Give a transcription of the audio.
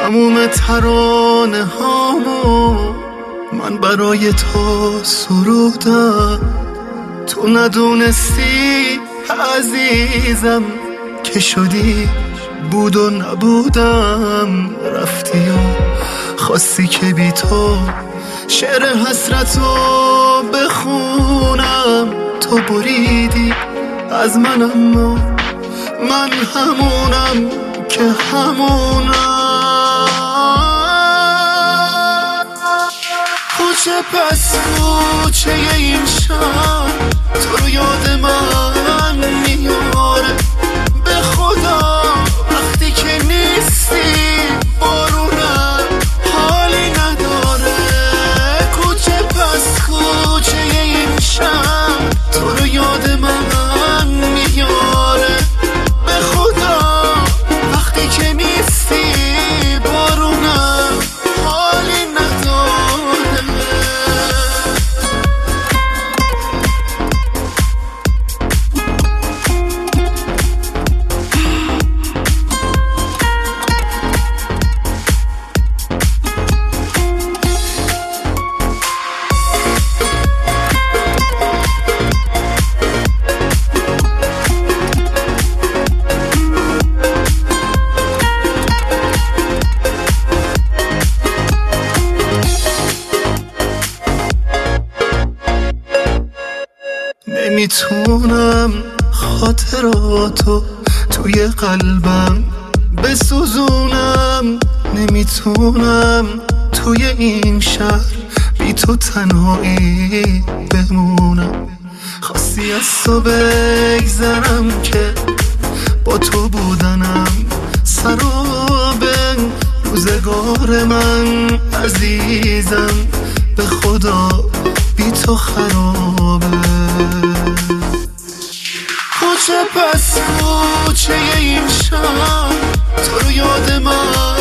تموم ترانه هامو من برای تو سرودم. تو ندونستی عزیزم که شدی بود و نبودم. رفتی و خواستی که بی تو شعر حسرتو بخونم. تو بریدی از من اما من همونم که همونم. کوچه پس کوچه این شهر تو رو یاد من میاره. به خدا وقتی که نیستی بارونم حالی نداره. کوچه پس کوچه این شهر تو رو یاد من میاره. به خدا وقتی که نیستی بارونم حالی نداره. نمیتونم خاطراتو توی قلبم بسوزونم. نمیتونم توی این شهر بی تو تنهایی بمونم. خواستی از تو بگذرم که با تو بودنم سرابه. روزگار من عزیزم به خدا بی تو خرابه. کوچه پس کوچه این شهر تو رو یاد من